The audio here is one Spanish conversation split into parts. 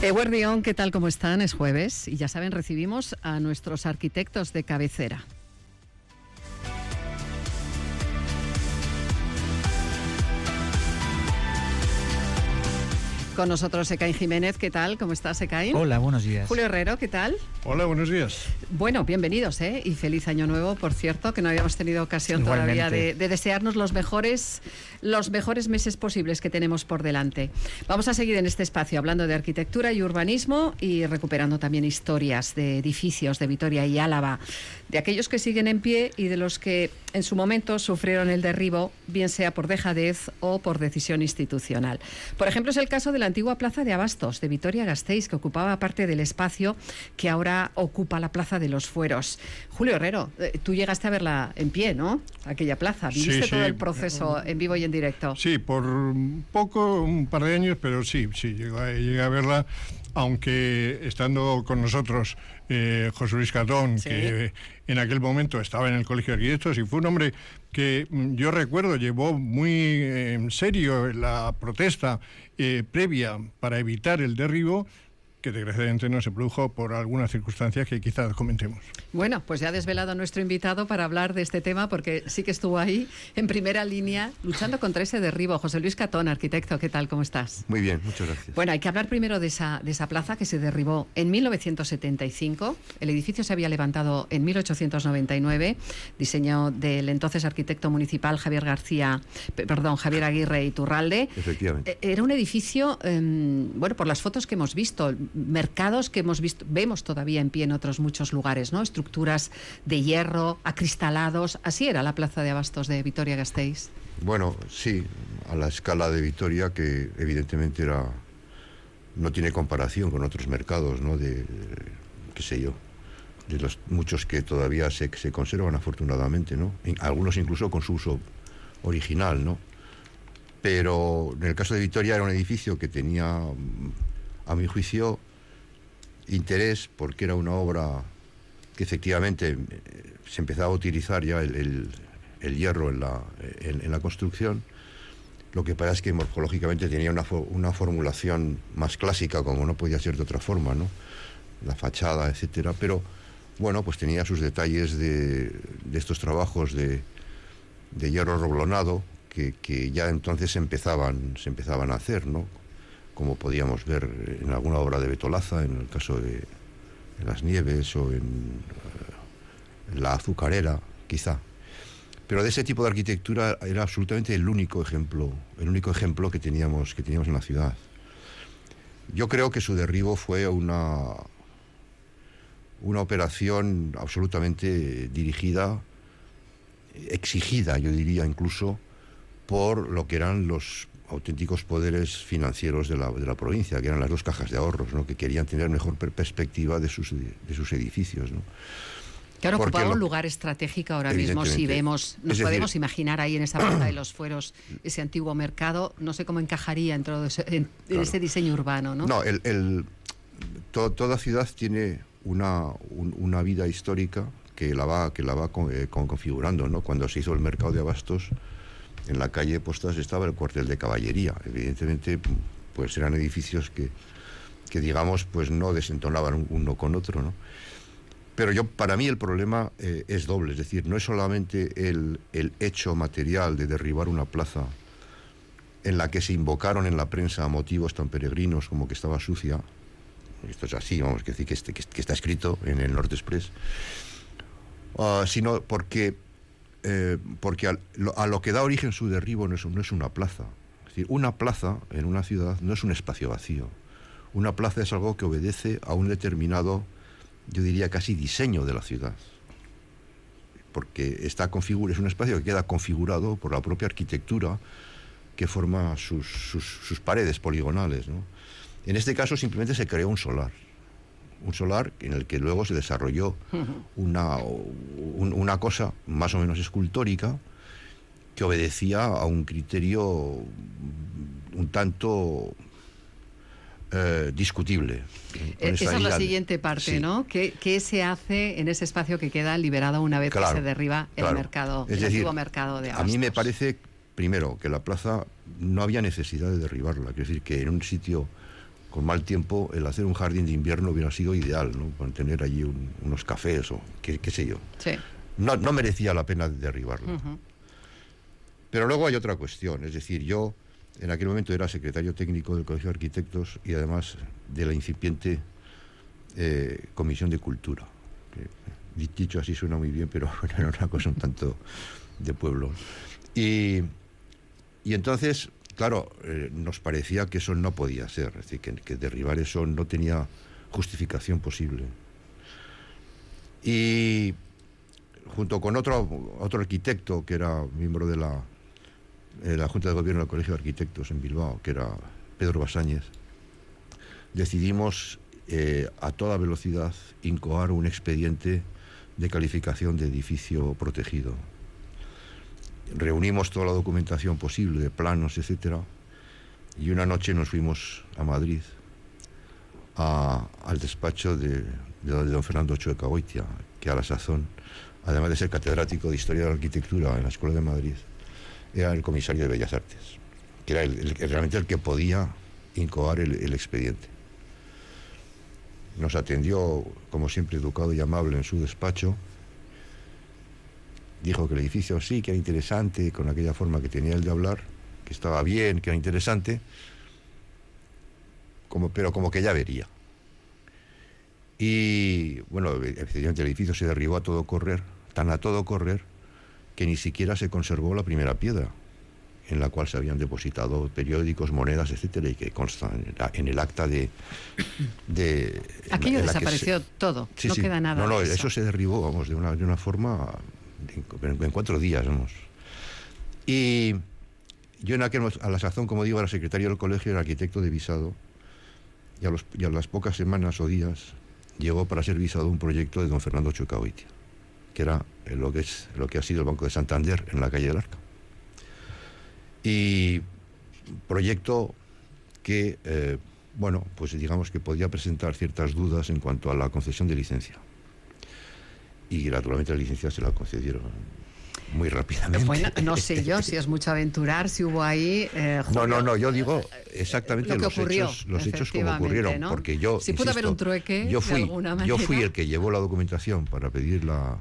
Eguerdión, ¿qué tal? ¿Cómo están? Es jueves y ya saben, recibimos a nuestros arquitectos de cabecera. Con nosotros Ekain Jiménez, ¿qué tal? ¿Cómo estás, Ekain? Hola, buenos días. Julio Herrero, ¿qué tal? Hola, buenos días. Bueno, bienvenidos, y feliz año nuevo, por cierto, que no habíamos tenido ocasión Igualmente todavía de desearnos los mejores meses posibles que tenemos por delante. Vamos a seguir en este espacio hablando de arquitectura y urbanismo y recuperando también historias de edificios de Vitoria y Álava, de aquellos que siguen en pie y de los que en su momento sufrieron el derribo, bien sea por dejadez o por decisión institucional. Por ejemplo, es el caso de la antigua plaza de Abastos de Vitoria-Gasteiz, que ocupaba parte del espacio que ahora ocupa la Plaza de los Fueros. Julio Herrero, tú llegaste a verla en pie, ¿no? Aquella plaza. ¿Viviste todo el proceso en vivo y en directo? Sí, por poco, un par de años, pero sí, llegué a verla, aunque estando con nosotros José Luis Catón, sí, que en aquel momento estaba en el Colegio de Arquitectos y fue un hombre que yo recuerdo llevó muy en serio la protesta previa para evitar el derribo, que desgraciadamente no se produjo por algunas circunstancias que quizás comentemos. Bueno, pues ya ha desvelado a nuestro invitado para hablar de este tema, porque sí que estuvo ahí en primera línea luchando contra ese derribo. José Luis Catón, arquitecto, ¿qué tal? ¿Cómo estás? Muy bien, muchas gracias. Bueno, hay que hablar primero de esa plaza que se derribó en 1975. El edificio se había levantado en 1899, diseño del entonces arquitecto municipal Javier Aguirre Iturralde. Efectivamente. Era un edificio, bueno, por las fotos que hemos visto, mercados que vemos todavía en pie en otros muchos lugares, ¿no? Estructuras de hierro, acristalados. Así era la plaza de Abastos de Vitoria-Gasteiz. Bueno, sí, a la escala de Vitoria, que evidentemente no tiene comparación con otros mercados, ¿no? De los muchos que todavía se conservan afortunadamente, ¿no? Algunos incluso con su uso original, ¿no? Pero en el caso de Vitoria era un edificio que tenía, a mi juicio, interés, porque era una obra que efectivamente se empezaba a utilizar ya el hierro en la construcción. Lo que pasa es que morfológicamente tenía una formulación más clásica, como no podía ser de otra forma, ¿no? La fachada, etcétera, pero bueno, pues tenía sus detalles de estos trabajos de hierro roblonado que ya entonces se empezaban a hacer, ¿no? Como podíamos ver en alguna obra de Betolaza, en el caso de Las Nieves o en La Azucarera, quizá. Pero de ese tipo de arquitectura era absolutamente el único ejemplo que teníamos en la ciudad. Yo creo que su derribo fue una operación absolutamente dirigida, exigida, yo diría incluso, por lo que eran los auténticos poderes financieros de la provincia, que eran las dos cajas de ahorros, ¿no? Que querían tener mejor perspectiva de sus edificios, ¿no? Claro, ocupaba un lugar estratégico ahora mismo. Si vemos, podemos imaginar ahí en esa Plaza de los Fueros ese antiguo mercado. No sé cómo encajaría en ese diseño urbano, ¿no? No, toda ciudad tiene una vida histórica que la va configurando, ¿no? Cuando se hizo el mercado de Abastos, en la calle Postas estaba el cuartel de caballería. Evidentemente, pues eran edificios que digamos, pues no desentonaban uno con otro, ¿no? Pero para mí el problema es doble, es decir, no es solamente el hecho material de derribar una plaza en la que se invocaron en la prensa motivos tan peregrinos como que estaba sucia. Esto es así, vamos, que está escrito en el Norte Express, sino porque a lo que da origen su derribo no es una plaza. Es decir, una plaza en una ciudad no es un espacio vacío. Una plaza es algo que obedece a un determinado, yo diría casi diseño de la ciudad, porque es un espacio que queda configurado por la propia arquitectura que forma sus paredes poligonales, ¿no? En este caso simplemente se creó un solar en el que luego se desarrolló una cosa más o menos escultórica que obedecía a un criterio un tanto discutible. Esa es la siguiente parte, sí, ¿no? ¿Qué se hace en ese espacio que queda liberado una vez que se derriba el mercado, el antiguo mercado de Abastos? A mí me parece, primero, que la plaza no había necesidad de derribarla. Quiero decir que en un sitio con mal tiempo, el hacer un jardín de invierno hubiera sido ideal, ¿no? Para tener allí unos cafés o qué sé yo. Sí. No merecía la pena derribarlo. Pero luego hay otra cuestión, es decir, yo en aquel momento era secretario técnico del Colegio de Arquitectos y además de la incipiente Comisión de Cultura. Que, dicho así suena muy bien, pero era una cosa un tanto de pueblo. Y entonces, claro, nos parecía que eso no podía ser, es decir, que derribar eso no tenía justificación posible. Y junto con otro arquitecto que era miembro de la Junta de Gobierno del Colegio de Arquitectos en Bilbao, que era Pedro Basáñez, decidimos a toda velocidad incoar un expediente de calificación de edificio protegido. Reunimos toda la documentación posible, de planos, etcétera, y una noche nos fuimos a Madrid al despacho de don Fernando Chueca-Goitia, que a la sazón, además de ser catedrático de Historia de la Arquitectura en la Escuela de Madrid, era el comisario de Bellas Artes, que era realmente el que podía incoar el expediente. Nos atendió, como siempre, educado y amable en su despacho. Dijo que el edificio sí, que era interesante, con aquella forma que tenía él de hablar, que estaba bien, que era interesante, pero como que ya vería. Y, bueno, efectivamente el edificio se derribó a todo correr, tan a todo correr, que ni siquiera se conservó la primera piedra, en la cual se habían depositado periódicos, monedas, etcétera, y que consta en el acta de Aquello desapareció todo, sí, no queda nada. No, de eso se derribó, vamos, de una forma en 4 días, vamos. Y yo a la sazón, como digo, era secretario del colegio, era arquitecto de visado, y a las pocas semanas o días llegó para ser visado un proyecto de don Fernando Chueca-Goitia, que era lo que ha sido el Banco de Santander en la calle del Arca. Y proyecto que, bueno, pues digamos que podía presentar ciertas dudas en cuanto a la concesión de licencia. Y naturalmente la licencia se la concedieron muy rápidamente. Bueno, no sé yo si es mucho aventurar, si hubo ahí... No, yo digo exactamente los hechos como ocurrieron, ¿no? Porque yo, si pudo haber un trueque, de alguna manera. Yo fui el que llevó la documentación para pedir la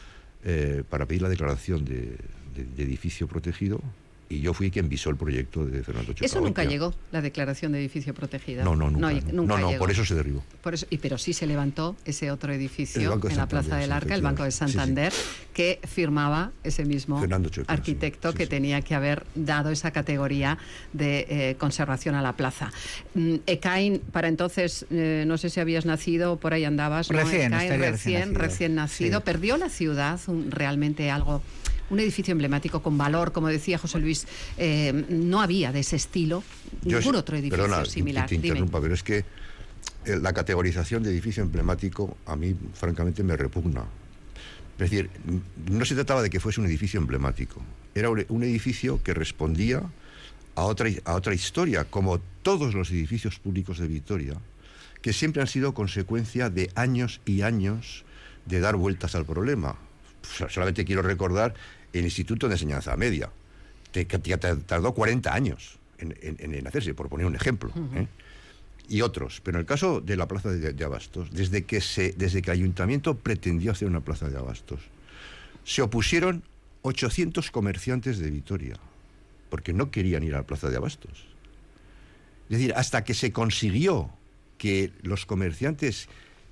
declaración de edificio protegido, y yo fui quien visó el proyecto de Fernando Chueca-Goitia. ¿Eso nunca llegó, la declaración de edificio protegido? No, nunca llegó. Por eso se derribó. Pero sí se levantó ese otro edificio en la Plaza del Arca, el Banco de Santander, sí. Que firmaba ese mismo arquitecto que tenía que haber dado esa categoría de conservación a la plaza. Ecain, para entonces, no sé si habías nacido o por ahí andabas, ¿no? Recién nacido. Sí. Perdió la ciudad realmente algo... Un edificio emblemático con valor, como decía José Luis, no había de ese estilo ningún otro edificio similar. Te interrumpa, pero es que la categorización de edificio emblemático a mí, francamente, me repugna. Es decir, no se trataba de que fuese un edificio emblemático, era un edificio que respondía a otra historia, como todos los edificios públicos de Vitoria, que siempre han sido consecuencia de años y años de dar vueltas al problema. Solamente quiero recordar el Instituto de Enseñanza Media, que tardó 40 años en hacerse, por poner un ejemplo, y otros. Pero en el caso de la Plaza de Abastos, desde que el Ayuntamiento pretendió hacer una Plaza de Abastos, se opusieron 800 comerciantes de Vitoria, porque no querían ir a la Plaza de Abastos. Es decir, hasta que se consiguió que los comerciantes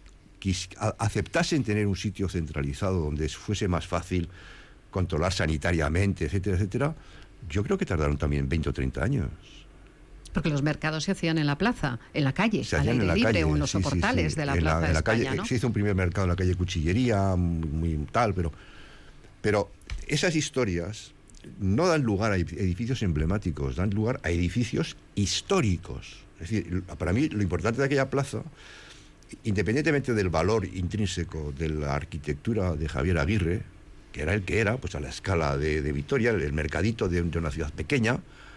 aceptasen tener un sitio centralizado donde fuese más fácil controlar sanitariamente, etcétera, etcétera, yo creo que tardaron también 20 o 30 años. Porque los mercados se hacían en la plaza, en la calle, al aire libre, o en los soportales de la Plaza de España, calle, ¿no? Se hizo un primer mercado en la calle Cuchillería, muy tal, pero esas historias no dan lugar a edificios emblemáticos, dan lugar a edificios históricos. Es decir, para mí lo importante de aquella plaza, independientemente del valor intrínseco de la arquitectura de Javier Aguirre, que era el que era, pues a la escala de Vitoria, el mercadito de una ciudad pequeña,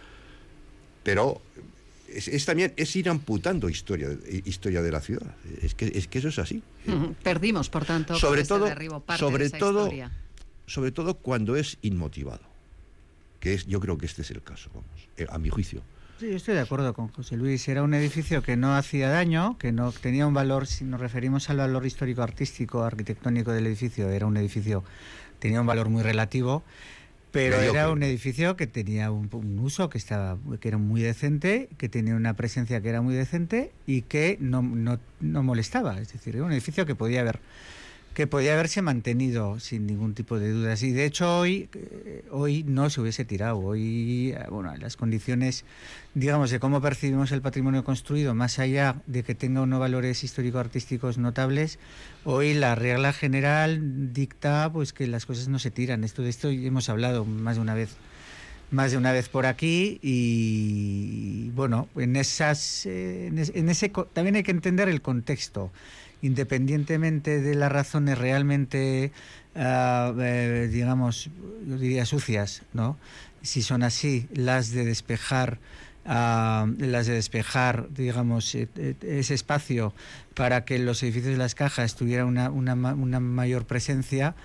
pero también es ir amputando historia de la ciudad. Es que eso es así. Perdimos, por tanto, sobre todo historia. Sobre todo cuando es inmotivado, yo creo que este es el caso, vamos, a mi juicio. Sí, yo estoy de acuerdo con José Luis. Era un edificio que no hacía daño, que no tenía un valor, si nos referimos al valor histórico-artístico, arquitectónico del edificio, era un edificio, tenía un valor muy relativo, pero era un edificio que tenía un uso que era muy decente, que tenía una presencia que era muy decente y que no molestaba. Es decir, era un edificio que podía haberse mantenido sin ningún tipo de dudas. Y de hecho hoy no se hubiese tirado. Hoy, bueno, las condiciones, digamos, de cómo percibimos el patrimonio construido, más allá de que tenga unos valores histórico-artísticos notables, hoy la regla general dicta pues que las cosas no se tiran. De esto hemos hablado más de una vez por aquí, y bueno, también hay que entender el contexto. Independientemente de las razones realmente, digamos, yo diría sucias, ¿no? Si son así, las de despejar, digamos, ese espacio para que los edificios de las cajas tuvieran una mayor presencia.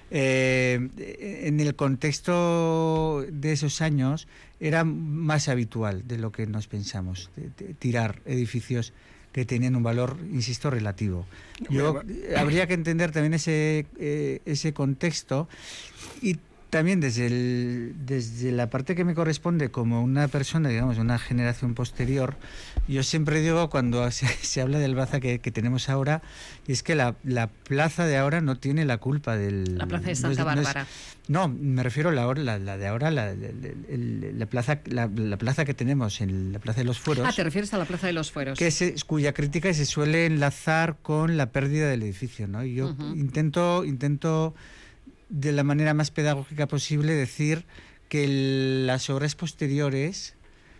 En el contexto de esos años era más habitual de lo que nos pensamos, de tirar edificios que tenían un valor, insisto, relativo. Habría que entender también ese contexto, y también desde la parte que me corresponde como una persona, digamos, de una generación posterior. Yo siempre digo, cuando se habla del Baza que tenemos ahora, es que la plaza de ahora no tiene la culpa del... La plaza de Santa Bárbara. No, me refiero a la de ahora, la plaza que tenemos, en la Plaza de los Fueros. Ah, ¿te refieres a la Plaza de los Fueros? Cuya crítica se suele enlazar con la pérdida del edificio, ¿no? Y yo intento de la manera más pedagógica posible decir que las obras posteriores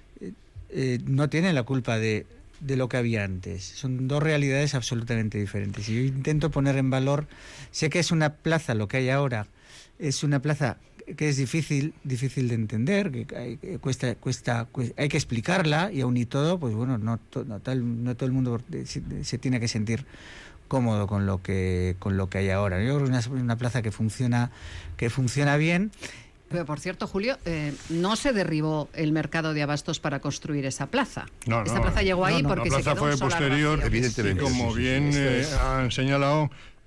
no tienen la culpa de lo que había antes. Son dos realidades absolutamente diferentes. Y yo intento poner en valor, sé que es una plaza, lo que hay ahora, es una plaza que es difícil de entender, que hay que explicarla, y aun y todo, pues bueno, no todo el mundo se tiene que sentir cómodo con lo que hay ahora. Yo creo que es una plaza que funciona bien. Pero, por cierto, Julio, no se derribó el mercado de abastos para construir esa plaza. Esa plaza llegó ahí porque se quedó fue posterior, evidentemente. Y como bien han señalado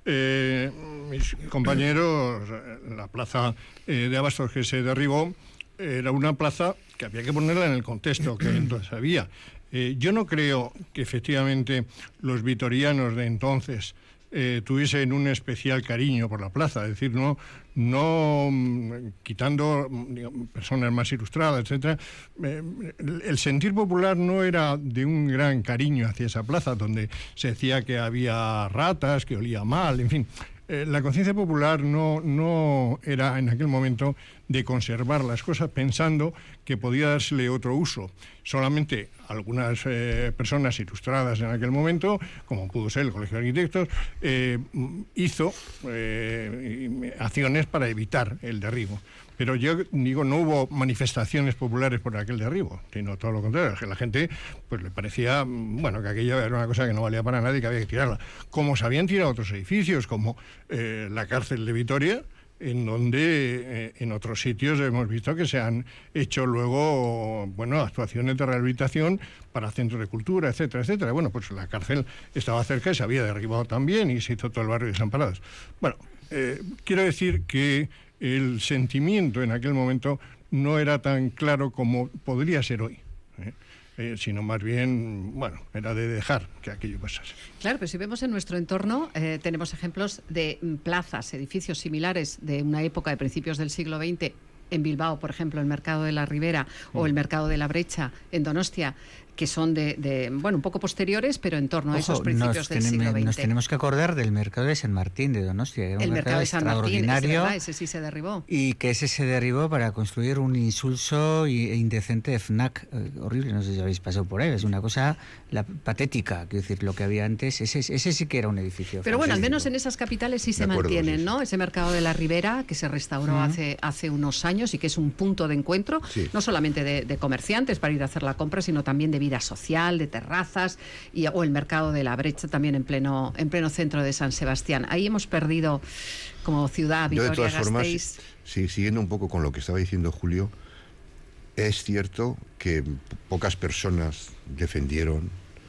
mis compañeros, la plaza de abastos que se derribó era una plaza que había que ponerla en el contexto que entonces había. Yo no creo que efectivamente los vitorianos de entonces tuviesen un especial cariño por la plaza, es decir, no quitando, digamos, personas más ilustradas, etcétera, el sentir popular no era de un gran cariño hacia esa plaza, donde se decía que había ratas, que olía mal, en fin. La conciencia popular no era en aquel momento de conservar las cosas pensando que podía dársele otro uso. Solamente algunas personas ilustradas en aquel momento, como pudo ser el Colegio de Arquitectos, hizo acciones para evitar el derribo. Pero yo digo, no hubo manifestaciones populares por aquel derribo, sino todo lo contrario, que la gente pues le parecía, bueno, que aquello era una cosa que no valía para nadie y que había que tirarla. Como se habían tirado otros edificios, como la cárcel de Vitoria, en donde en otros sitios hemos visto que se han hecho luego, bueno, actuaciones de rehabilitación para centros de cultura, etcétera, etcétera. Bueno, pues la cárcel estaba cerca y se había derribado también y se hizo todo el barrio de Desamparados. Bueno, quiero decir que el sentimiento en aquel momento no era tan claro como podría ser hoy, sino más bien, bueno, era de dejar que aquello pasase. Claro, pero si vemos en nuestro entorno, tenemos ejemplos de plazas, edificios similares de una época de principios del siglo XX, en Bilbao, por ejemplo, el Mercado de la Ribera o el Mercado de la Brecha en Donostia, que son de un poco posteriores, pero en torno a esos principios del siglo XX. Nos tenemos que acordar del Mercado de San Martín de Donostia. Era el Mercado de San Martín, es verdad, ese sí se derribó. Y que ese se derribó para construir un insulso e indecente FNAC horrible. No sé si habéis pasado por él. Es una cosa patética, quiero decir, lo que había antes. Ese sí que era un edificio. Pero bueno, al menos en esas capitales sí se mantienen, sí. ¿No? Ese Mercado de la Ribera, que se restauró hace unos años y que es un punto de encuentro, no solamente de comerciantes para ir a hacer la compra, sino también de vida social, de terrazas, o el Mercado de la Brecha también en pleno centro de San Sebastián. Ahí hemos perdido como ciudad Vitoria-Gasteiz. Sí, siguiendo un poco con lo que estaba diciendo Julio, es cierto que pocas personas defendieron,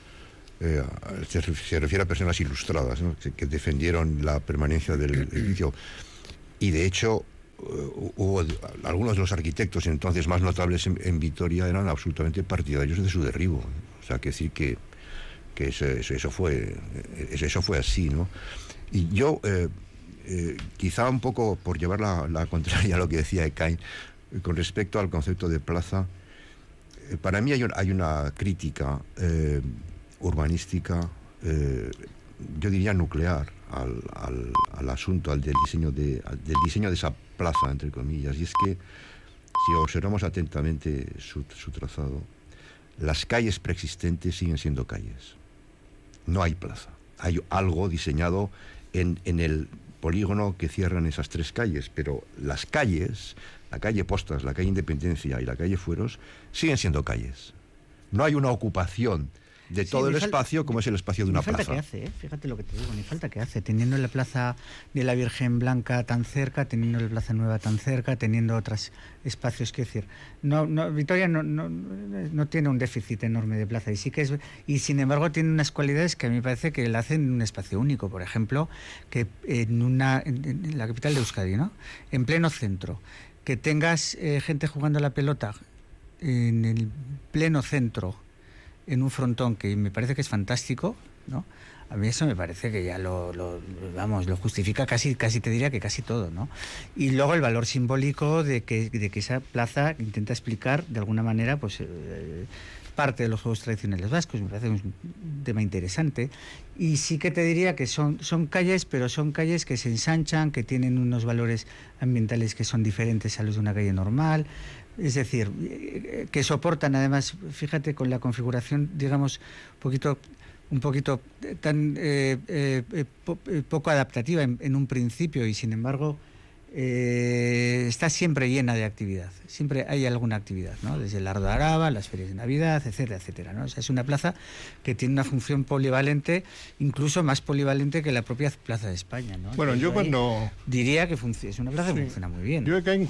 se refiere a personas ilustradas, ¿no?, que defendieron la permanencia del edificio. Y de hecho, hubo algunos de los arquitectos entonces más notables en Vitoria eran absolutamente partidarios de su derribo. O sea, que decir que eso fue así, ¿no? Y yo, quizá un poco por llevar la contraria a lo que decía Ekain, con respecto al concepto de plaza, para mí hay una crítica urbanística, yo diría nuclear, al asunto, del diseño de esa plaza, entre comillas. Y es que, si observamos atentamente su trazado, las calles preexistentes siguen siendo calles. No hay plaza. Hay algo diseñado en el polígono que cierran esas 3 calles, pero las calles, la calle Postas, la calle Independencia y la calle Fueros, siguen siendo calles. No hay una ocupación de todo el espacio como es el espacio de una plaza. Ni falta que hace, fíjate lo que te digo, ni falta que hace, teniendo la plaza de la Virgen Blanca tan cerca, teniendo la Plaza Nueva tan cerca, teniendo otros espacios, que decir, Vitoria no tiene un déficit enorme de plaza, y sin embargo tiene unas cualidades que a mí me parece que la hacen un espacio único. Por ejemplo, que en la capital de Euskadi, ¿no?, en pleno centro, que tengas gente jugando a la pelota en el pleno centro, en un frontón, que me parece que es fantástico, ¿no? A mí eso me parece que ya lo justifica casi te diría que casi todo, ¿no? Y luego el valor simbólico de que esa plaza intenta explicar de alguna manera, pues, parte de los juegos tradicionales vascos. Me parece un tema interesante. Y sí que te diría que son calles, pero son calles que se ensanchan, que tienen unos valores ambientales que son diferentes a los de una calle normal. Es decir, que soportan, además, fíjate, con la configuración, digamos, un poquito tan poco adaptativa en un principio, y sin embargo está siempre llena de actividad. Siempre hay alguna actividad, ¿no? Desde el Ardo Araba, las ferias de Navidad, etcétera, etcétera, ¿no? O sea, es una plaza que tiene una función polivalente, incluso más polivalente que la propia Plaza de España, ¿no? Bueno, yo cuando diría que es una plaza que funciona muy bien. Yo creo que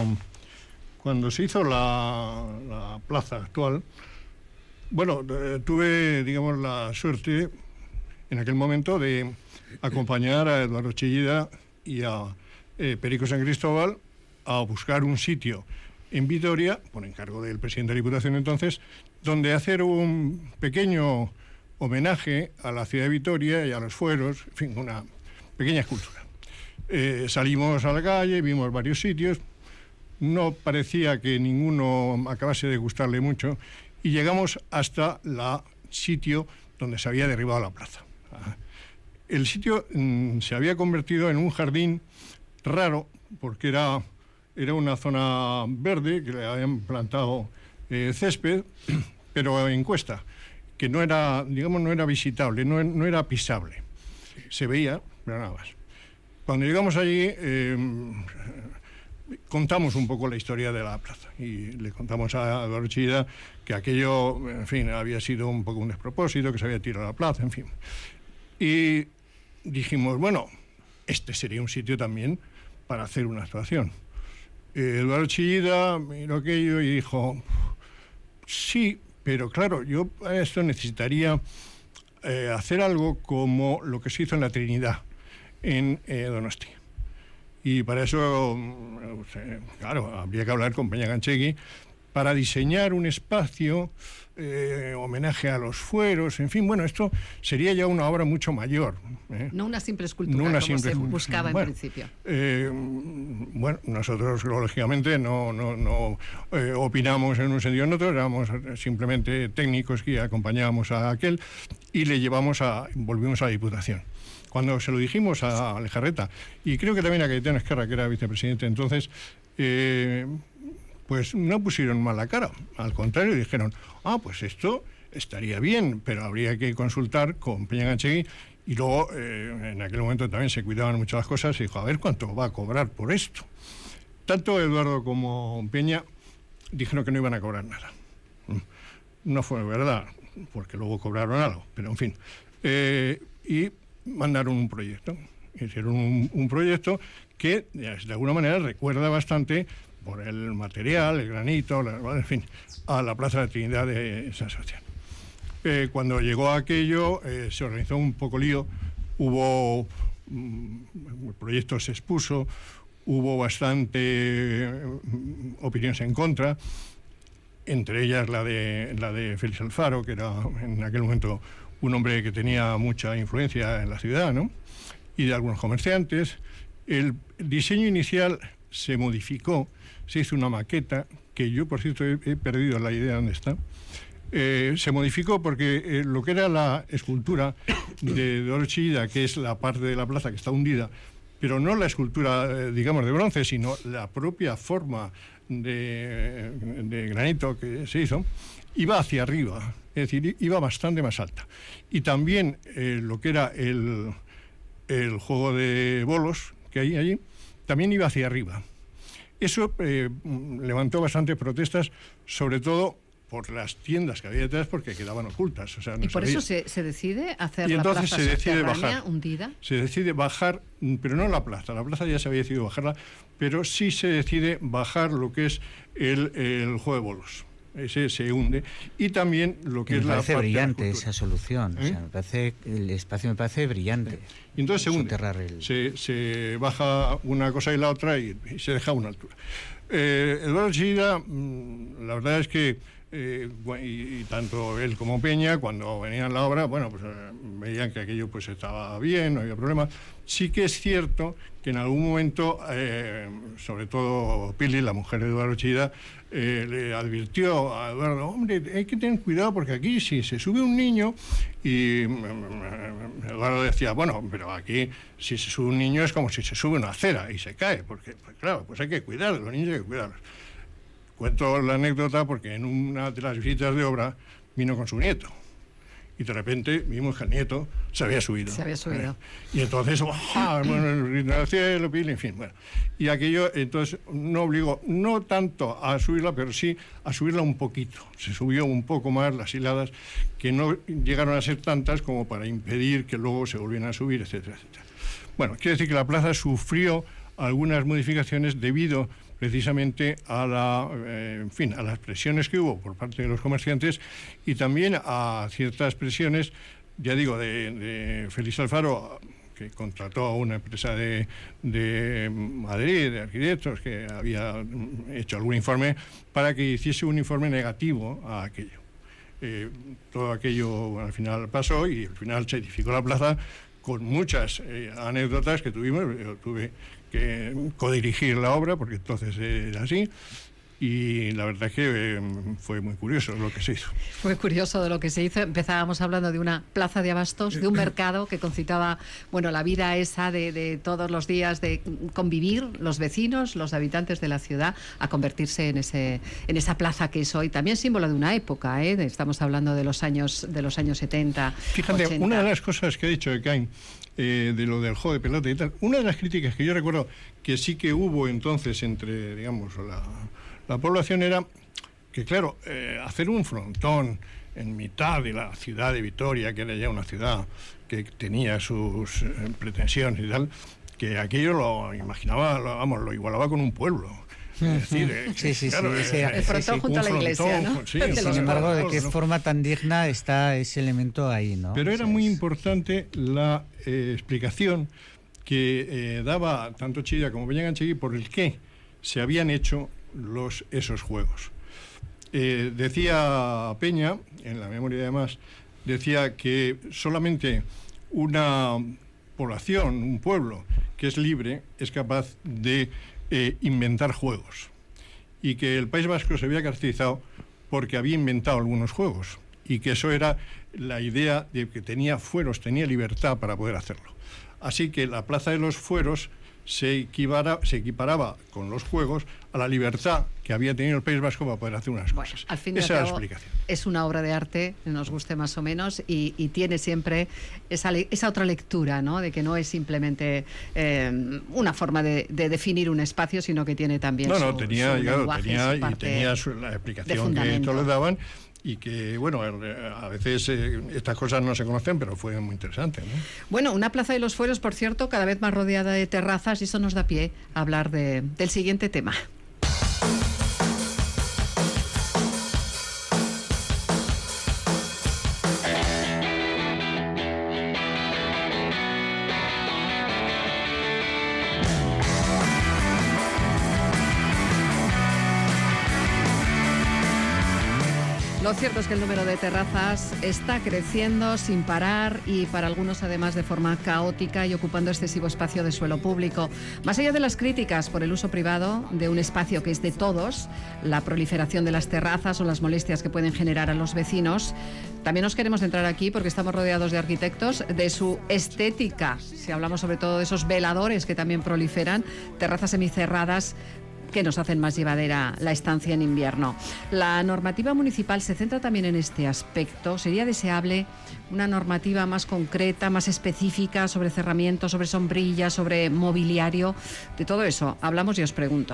cuando se hizo la plaza actual, bueno, tuve, digamos, la suerte en aquel momento de acompañar a Eduardo Chillida y a Perico San Cristóbal a buscar un sitio en Vitoria, por encargo del presidente de la Diputación entonces, donde hacer un pequeño homenaje a la ciudad de Vitoria y a los fueros, en fin, una pequeña escultura. Salimos a la calle, vimos varios sitios. No parecía que ninguno acabase de gustarle mucho, y llegamos hasta el sitio donde se había derribado la plaza. El sitio se había convertido en un jardín raro, porque era una zona verde que le habían plantado césped, pero en cuesta, que no era visitable, no era pisable. Se veía, pero nada más. Cuando llegamos allí, contamos un poco la historia de la plaza y le contamos a Eduardo Chillida que aquello, en fin, había sido un poco un despropósito, que se había tirado la plaza, en fin. Y dijimos, bueno, este sería un sitio también para hacer una actuación. Eduardo Chillida miró aquello y dijo, sí, pero claro, yo para esto necesitaría hacer algo como lo que se hizo en la Trinidad, en Donostia. Y para eso, claro, habría que hablar con Peña Ganchegui para diseñar un espacio, homenaje a los fueros, en fin, bueno, esto sería ya una obra mucho mayor. No una simple escultura, como se buscaba en principio. Bueno, nosotros, lógicamente, no opinamos en un sentido o en otro, éramos simplemente técnicos que acompañábamos a aquel y volvimos a la Diputación. Cuando se lo dijimos a Lejarreta, y creo que también a Cayetano Esquerra, que era vicepresidente entonces, pues no pusieron mal la cara. Al contrario, dijeron, pues esto estaría bien, pero habría que consultar con Peña Ganchegui. Y luego, en aquel momento también se cuidaban mucho las cosas, y dijo, a ver cuánto va a cobrar por esto. Tanto Eduardo como Peña dijeron que no iban a cobrar nada. No fue verdad, porque luego cobraron algo, pero en fin. Y mandaron un proyecto. Hicieron un proyecto que de alguna manera recuerda bastante por el material, el granito, en fin, a la Plaza de la Trinidad de San Sebastián. Cuando llegó aquello, se organizó un poco lío, hubo el proyecto se expuso, hubo bastante opiniones en contra, entre ellas la de Félix Alfaro, que era en aquel momento un hombre que tenía mucha influencia en la ciudad, ¿no? Y de algunos comerciantes. El diseño inicial se modificó, se hizo una maqueta, que yo, por cierto, he perdido la idea de dónde está. Se modificó porque lo que era la escultura de Eduardo Chillida, que es la parte de la plaza que está hundida, pero no la escultura, digamos, de bronce, sino la propia forma de granito que se hizo, iba hacia arriba, es decir, iba bastante más alta. Y también lo que era el juego de bolos que hay allí, también iba hacia arriba. Eso levantó bastantes protestas, sobre todo por las tiendas que había detrás, porque quedaban ocultas. O sea, no y por sabía. eso se decide hacer Y la entonces plaza se decide subterránea bajar. hundida. Se decide bajar, pero no la plaza ya se había decidido bajarla, pero sí se decide bajar lo que es el juego de bolos. Ese se hunde. Y también lo que es la parte me parece brillante de la esa solución. O sea, el espacio me parece brillante. Y entonces se hunde. Se baja una cosa y la otra y se deja a una altura. Eduardo Chillida, la verdad es que y tanto él como Peña, cuando venían la obra, bueno, pues veían que aquello pues estaba bien, no había problema. Sí que es cierto que en algún momento, sobre todo Pili, la mujer de Eduardo Chillida, le advirtió a Eduardo: hombre, hay que tener cuidado porque aquí si se sube un niño, y Eduardo decía: bueno, pero aquí si se sube un niño es como si se sube una acera y se cae, porque pues, claro, pues hay que cuidarlos, los niños hay que cuidarlos. Cuento la anécdota porque en una de las visitas de obra vino con su nieto y de repente vimos que el nieto se había subido. Y entonces, bueno, el grito del cielo, en fin, bueno. Y aquello, entonces, no obligó, no tanto a subirla, pero sí a subirla un poquito. Se subió un poco más las hiladas, que no llegaron a ser tantas como para impedir que luego se volvieran a subir, etcétera, etcétera. Bueno, quiere decir que la plaza sufrió algunas modificaciones debido precisamente a a las presiones que hubo por parte de los comerciantes y también a ciertas presiones, ya digo, de Félix Alfaro, que contrató a una empresa de Madrid, de arquitectos, que había hecho algún informe para que hiciese un informe negativo a aquello. Todo aquello al final pasó y al final se edificó la plaza con muchas anécdotas que tuvimos. Yo tuve que codirigir la obra, porque entonces era así, y la verdad es que fue muy curioso lo que se hizo. Fue curioso de lo que se hizo. Empezábamos hablando de una plaza de abastos, de un mercado que concitaba, bueno, la vida esa de todos los días, de convivir los vecinos, los habitantes de la ciudad, a convertirse en esa plaza que es hoy también símbolo de una época, ¿eh? Estamos hablando de los años 70. Fíjate, 80. Una de las cosas que ha dicho Ekain, de lo del juego de pelota y tal, una de las críticas que yo recuerdo que sí que hubo entonces entre, digamos, la población era que, claro, hacer un frontón en mitad de la ciudad de Vitoria, que era ya una ciudad que tenía sus pretensiones y tal, que aquello lo imaginaba, lo igualaba con un pueblo. Es decir, el frontón junto a la iglesia, ¿no? Sí, sin embargo, de qué forma tan digna está ese elemento ahí, ¿no? Pero era muy importante la explicación que daba tanto Chillida como Peña Ganchegui por el qué se habían hecho esos juegos. Decía Peña, en la memoria además, decía que solamente una población, un pueblo que es libre, es capaz de inventar juegos. Y que el País Vasco se había caracterizado porque había inventado algunos juegos. Y que eso era la idea de que tenía fueros, tenía libertad para poder hacerlo. Así que la Plaza de los Fueros se equiparaba con los juegos a la libertad que había tenido el País Vasco para poder hacer unas cosas. Al fin y esa al es cabo, la explicación. Es una obra de arte, nos guste más o menos, y tiene siempre esa otra lectura, ¿no? De que no es simplemente una forma de definir un espacio, sino que tiene también tenía la explicación que todos le daban. Y que, bueno, a veces estas cosas no se conocen, pero fue muy interesante, ¿no? Bueno, una Plaza de los Fueros, por cierto, cada vez más rodeada de terrazas, y eso nos da pie a hablar del siguiente tema. Lo cierto es que el número de terrazas está creciendo sin parar y para algunos además de forma caótica y ocupando excesivo espacio de suelo público. Más allá de las críticas por el uso privado de un espacio que es de todos, la proliferación de las terrazas o las molestias que pueden generar a los vecinos, también nos queremos centrar aquí porque estamos rodeados de arquitectos, de su estética. Si hablamos sobre todo de esos veladores que también proliferan, terrazas semicerradas que nos hacen más llevadera la estancia en invierno. La normativa municipal se centra también en este aspecto. Sería deseable una normativa más concreta, más específica sobre cerramiento, sobre sombrillas, sobre mobiliario. De todo eso hablamos y os pregunto.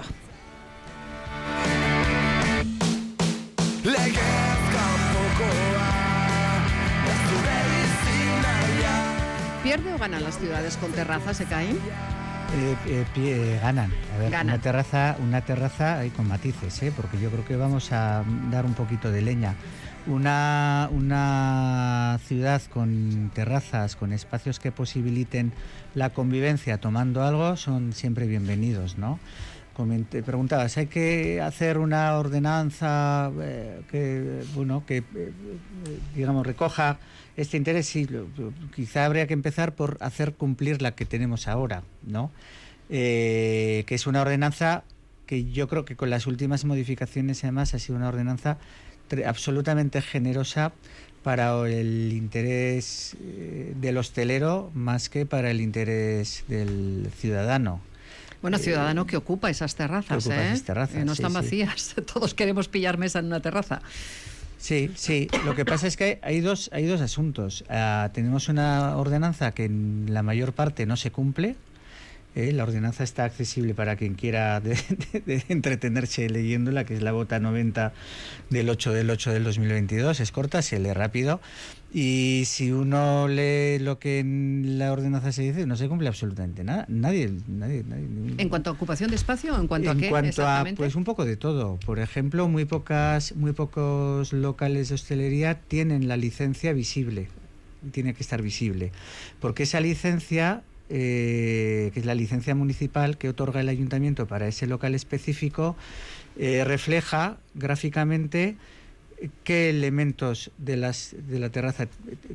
¿Pierde o ganan las ciudades con terrazas, Ekaín? Ganan. A ver, Ganan. Una terraza hay con matices, porque yo creo que vamos a dar un poquito de leña. Una ciudad con terrazas, con espacios que posibiliten la convivencia tomando algo, son siempre bienvenidos, ¿no? Preguntabas, ¿hay que hacer una ordenanza que digamos, recoja este interés? Sí, quizá habría que empezar por hacer cumplir la que tenemos ahora, ¿no? Que es una ordenanza que yo creo que con las últimas modificaciones además ha sido una ordenanza absolutamente generosa para el interés del hostelero más que para el interés del ciudadano. Bueno, ciudadano que ocupa esas terrazas, que ocupa esas terrazas, no están sí, vacías. Sí. Todos queremos pillar mesa en una terraza. Sí, sí. Lo que pasa es que hay dos asuntos. Tenemos una ordenanza que en la mayor parte no se cumple. La ordenanza está accesible para quien quiera de entretenerse leyéndola, que es la bota 90 del 8 del 2022. Es corta, se lee rápido. Y si uno lee lo que en la ordenanza se dice, no se cumple absolutamente nada. Nadie. ¿En cuanto a ocupación de espacio o en cuanto a qué? En cuanto exactamente? Pues un poco de todo. Por ejemplo, muy pocos locales de hostelería tienen la licencia visible. Tiene que estar visible. Porque esa licencia, que es la licencia municipal que otorga el ayuntamiento para ese local específico, refleja gráficamente qué elementos de la terraza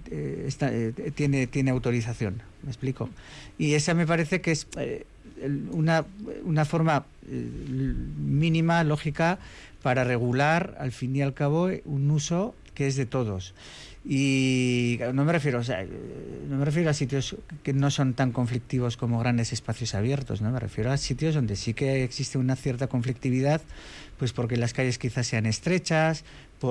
tiene autorización. ¿Me explico? Y esa me parece que es una forma mínima, lógica, para regular, al fin y al cabo, un uso que es de todos. Y no me refiero a sitios que no son tan conflictivos como grandes espacios abiertos, ¿no? Me refiero a sitios donde sí que existe una cierta conflictividad, pues porque las calles quizás sean estrechas,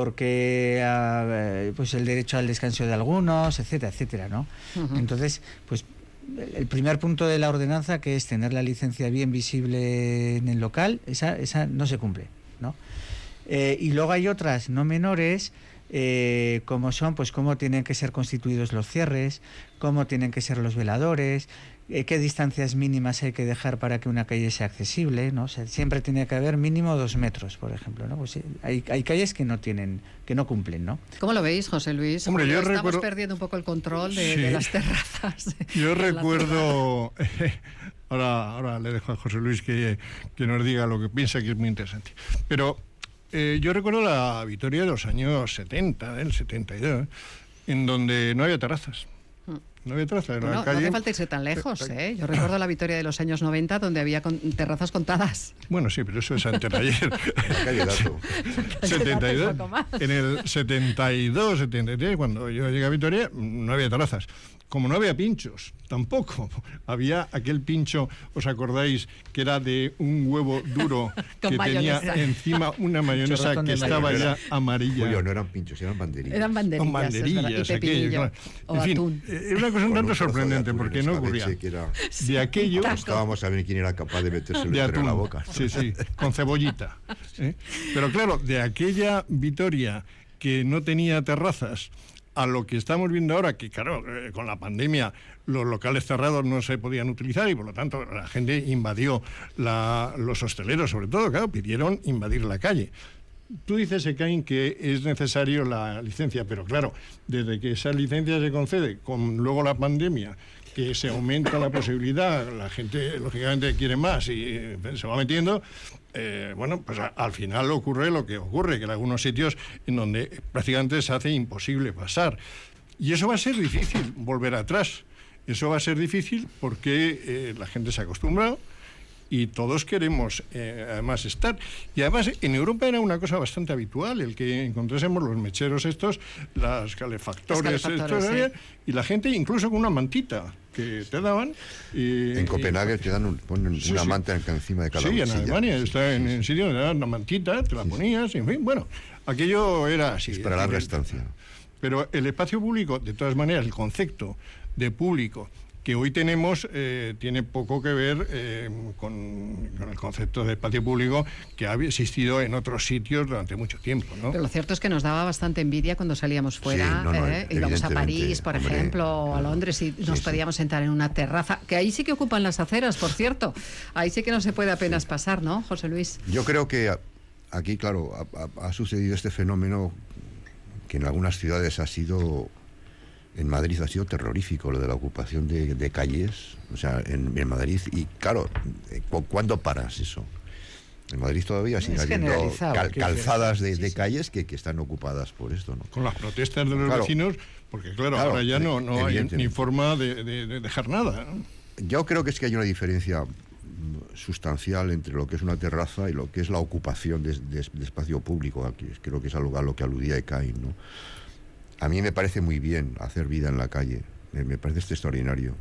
porque pues el derecho al descanso de algunos, etcétera, etcétera, ¿no? Uh-huh. Entonces, pues el primer punto de la ordenanza, que es tener la licencia bien visible en el local, esa no se cumple, ¿no? Y luego hay otras no menores, como son, pues cómo tienen que ser constituidos los cierres, cómo tienen que ser los veladores, qué distancias mínimas hay que dejar para que una calle sea accesible, ¿no? O sea, siempre tiene que haber mínimo 2 metros, por ejemplo, ¿no? Pues hay calles que no cumplen, ¿no? ¿Cómo lo veis, José Luis? Hombre, yo estamos recuerdo... perdiendo un poco el control de las terrazas. Yo recuerdo... ahora le dejo a José Luis que nos diga lo que piensa, que es muy interesante. Pero yo recuerdo la Vitoria de los años 70, del 72, en donde no había terrazas. No había terrazas en la calle. No hace falta irse tan lejos, ¿eh? Yo recuerdo la Vitoria de los años 90, donde había terrazas contadas. Bueno, sí, pero eso es antes de ayer. La calle Dato. 72, en el 72, 73, cuando yo llegué a Vitoria, no había terrazas. Como no había pinchos, tampoco. Había aquel pincho, ¿os acordáis? Que era de un huevo duro que tenía encima una mayonesa que estaba ya amarilla. Julio, no eran pinchos, eran banderillas. Eran banderillas. Con banderillas, aquello. En fin, era una cosa un tanto sorprendente, porque no ocurría. De aquello... Buscábamos a ver quién era capaz de metérselo en la boca. Sí, con cebollita. Pero claro, de aquella Vitoria que no tenía terrazas, a lo que estamos viendo ahora, que claro, con la pandemia los locales cerrados no se podían utilizar y por lo tanto la gente invadió, los hosteleros sobre todo, claro, pidieron invadir la calle. tú dices, Ekain, que es necesario la licencia, pero claro, desde que esa licencia se concede, con luego la pandemia, que se aumenta la posibilidad, la gente lógicamente quiere más y se va metiendo, bueno, pues al final ocurre lo que ocurre, que en algunos sitios en donde prácticamente se hace imposible pasar. Y eso va a ser difícil, volver atrás. Eso va a ser difícil porque la gente se ha acostumbrado y todos queremos además estar. Y además en Europa era una cosa bastante habitual el que encontrásemos los mecheros estos, las calefactores estos, sí. Y la gente incluso con una mantita que te daban. En Copenhague te dan ponen una manta encima de cada silla. Sí, en silla. Alemania está en sitio donde te dan una mantita, te la ponías, en fin, bueno, aquello era así. Es para larga estancia. Pero el espacio público, de todas maneras, el concepto de público que hoy tenemos tiene poco que ver con el concepto de espacio público que ha existido en otros sitios durante mucho tiempo, ¿no? Pero lo cierto es que nos daba bastante envidia cuando salíamos fuera, íbamos a París, por ejemplo, o a Londres y nos podíamos sentar en una terraza, que ahí sí que ocupan las aceras, por cierto. Ahí sí que no se puede apenas pasar, ¿no, José Luis? Yo creo que aquí, claro, ha sucedido este fenómeno que en algunas ciudades ha sido... En Madrid ha sido terrorífico lo de la ocupación de calles, o sea, en Madrid, y claro, ¿cuándo paras eso? En Madrid todavía sigue habiendo calzadas de calles que están ocupadas por esto, ¿no? Con las protestas de los vecinos, porque claro, ahora ya no hay ni forma de dejar nada, ¿no? Yo creo que es que hay una diferencia sustancial entre lo que es una terraza y lo que es la ocupación de espacio público. Aquí creo que es algo a lo que aludía Ekain, ¿no? A mí me parece muy bien hacer vida en la calle, me parece extraordinario.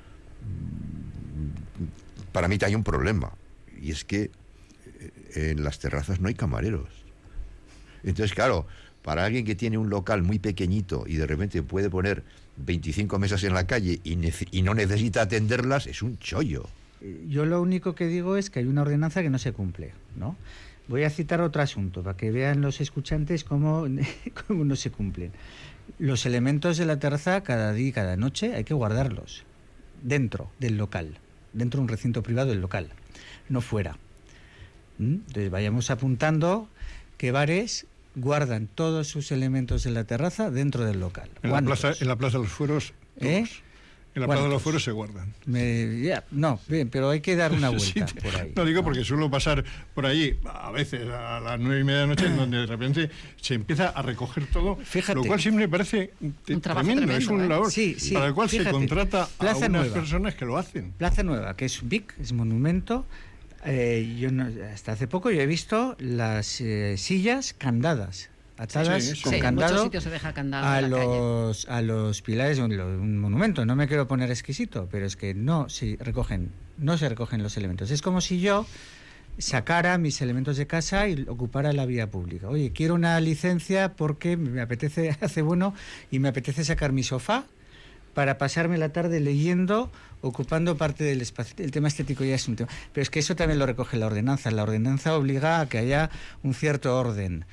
Para mí hay un problema, y es que en las terrazas no hay camareros. Entonces, claro, para alguien que tiene un local muy pequeñito y de repente puede poner 25 mesas en la calle y no necesita atenderlas, es un chollo. Yo lo único que digo es que hay una ordenanza que no se cumple, ¿no? Voy a citar otro asunto para que vean los escuchantes cómo no se cumplen. Los elementos de la terraza cada día y cada noche hay que guardarlos dentro del local, dentro de un recinto privado del local, no fuera. Entonces vayamos apuntando que bares guardan todos sus elementos de la terraza dentro del local. En la plaza de los Fueros, todos. En la Plaza de los Fueros se guardan. No, bien, pero hay que dar una vuelta por ahí. No digo porque suelo pasar por allí a veces a las 9:30 de la noche, en donde de repente se empieza a recoger todo, fíjate, lo cual siempre me parece tremendo. Es un labor para el cual se contrata a unas personas que lo hacen. Plaza Nueva, que es BIC, es monumento. Hasta hace poco yo he visto las sillas candadas, atadas con candado, en muchos sitios se deja candado a los pilares de un monumento. No me quiero poner exquisito, pero es que no se recogen los elementos. Es como si yo sacara mis elementos de casa y ocupara la vía pública. Oye, quiero una licencia porque me apetece, hace bueno, y me apetece sacar mi sofá para pasarme la tarde leyendo, ocupando parte del espacio. El tema estético ya es un tema. Pero es que eso también lo recoge la ordenanza. La ordenanza obliga a que haya un cierto orden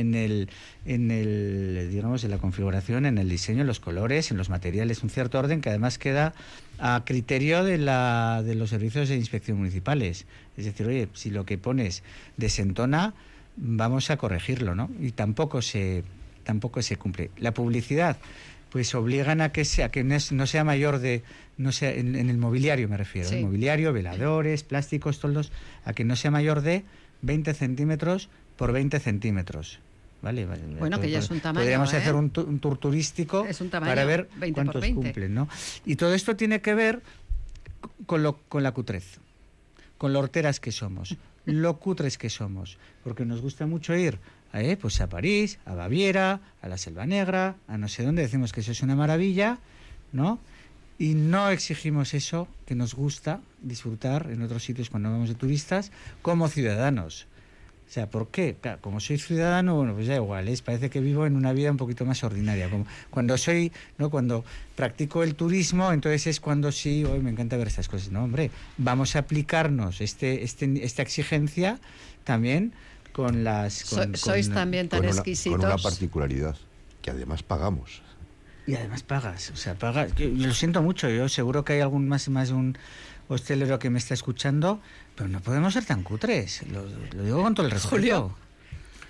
digamos, en la configuración, en el diseño, en los colores, en los materiales, un cierto orden que además queda a criterio de los servicios de inspección municipales. Es decir, oye, si lo que pones desentona, vamos a corregirlo, ¿no? Y tampoco se cumple. La publicidad, pues obligan a que no sea mayor de, no sea, en el mobiliario me refiero, el mobiliario, veladores, plásticos, toldos, a que no sea mayor de 20 centímetros por 20 centímetros. Vale. Bueno, que ya es un tamaño. Podríamos hacer un tour turístico para ver cuántos cumplen, ¿no? Y todo esto tiene que ver con la cutrez, con lo horteras que somos, lo cutres que somos, porque nos gusta mucho ir pues a París, a Baviera, a la Selva Negra, a no sé dónde, decimos que eso es una maravilla, ¿no? Y no exigimos eso que nos gusta disfrutar en otros sitios cuando vamos de turistas como ciudadanos. O sea, ¿por qué? Claro, como soy ciudadano, bueno, pues ya igual, parece que vivo en una vida un poquito más ordinaria. Como cuando practico el turismo, entonces es cuando sí, hoy me encanta ver estas cosas. No, hombre, vamos a aplicarnos esta exigencia también con sois también tan exquisitos. Con una particularidad, que además pagamos. Y además pagas, o sea, pagas. Yo lo siento mucho, yo seguro que hay algún más de un hostelero que me está escuchando, pero no podemos ser tan cutres, lo digo con todo el respeto. Julio.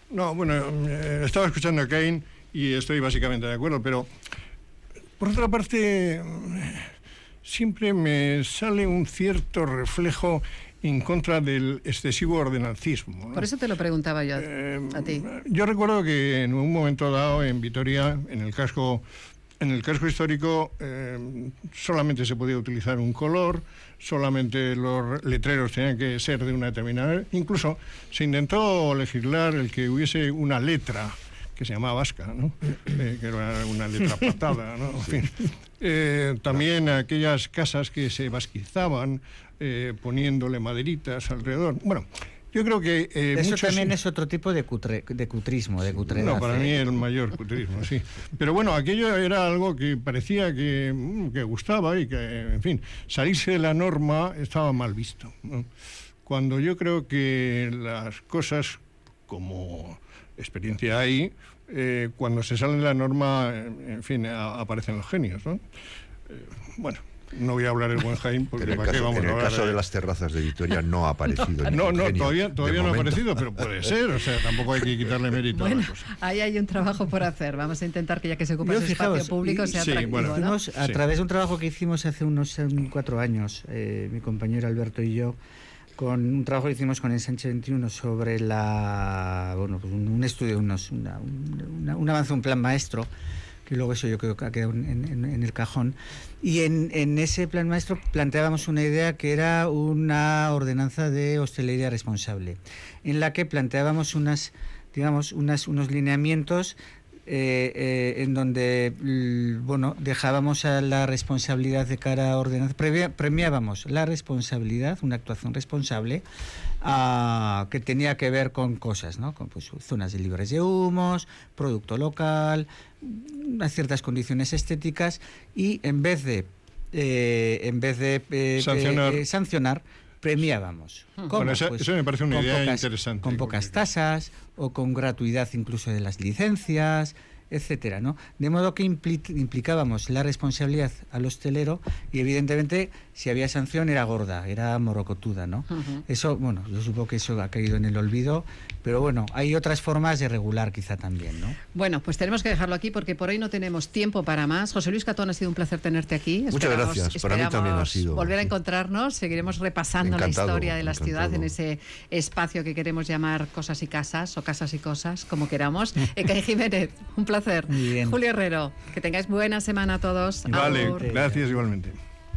No, bueno, estaba escuchando a Caín y estoy básicamente de acuerdo, pero por otra parte siempre me sale un cierto reflejo en contra del excesivo ordenancismo, ¿no? Por eso te lo preguntaba yo a ti. Yo recuerdo que en un momento dado en Vitoria, en el casco histórico, solamente se podía utilizar un color, solamente los letreros tenían que ser de una determinada... Incluso se intentó legislar el que hubiese una letra que se llamaba vasca, ¿no? Que era una letra patada, ¿no? En fin. También aquellas casas que se vasquizaban, poniéndole maderitas alrededor. Bueno, yo creo que... eso también es otro tipo de cutrismo, de cutredad. No, para mí el mayor cutrismo, sí. Pero bueno, aquello era algo que parecía que gustaba y que, en fin, salirse de la norma estaba mal visto, ¿no? Cuando yo creo que las cosas, como experiencia hay, cuando se salen de la norma, en fin, aparecen los genios, ¿no? Bueno, no voy a hablar del buen Jaime, porque en el caso de las terrazas de Vitoria no ha aparecido. No, todavía no ha aparecido, pero puede ser, o sea, tampoco hay que quitarle mérito a la cosa. Ahí hay un trabajo por hacer. Vamos a intentar que ya que se ocupa ese espacio público sea atractivo, bueno, ¿no? A través de un trabajo que hicimos hace unos 4 años, mi compañero Alberto y yo, con un trabajo que hicimos con Ensanche 21 sobre un estudio, un avance, un plan maestro, que luego eso yo creo que ha quedado en el cajón. Y en ese plan maestro planteábamos una idea que era una ordenanza de hostelería responsable, en la que planteábamos unos lineamientos en donde dejábamos a la responsabilidad de cara a ordenanza, premiábamos la responsabilidad, una actuación responsable que tenía que ver con cosas, ¿no? Con zonas libres de humos, producto local, unas ciertas condiciones estéticas, y en vez de sancionar, premiábamos. Bueno, eso me parece una idea interesante. Con pocas tasas o con gratuidad incluso de las licencias, etcétera, ¿no? De modo que implicábamos la responsabilidad al hostelero y evidentemente si había sanción era gorda, era morocotuda, ¿no? Eso, bueno, yo supongo que eso ha caído en el olvido, pero bueno, hay otras formas de regular quizá también, ¿no? Bueno, pues tenemos que dejarlo aquí porque por hoy no tenemos tiempo para más. José Luis Catón, ha sido un placer tenerte aquí. Muchas gracias, para mí también ha sido. Volver a encontrarnos, seguiremos repasando la historia de la ciudad en ese espacio que queremos llamar Cosas y Casas, o Casas y Cosas, como queramos. Ekain Jiménez, un placer. Muy bien. Julio Herrero, que tengáis buena semana a todos. Vale, gracias igualmente.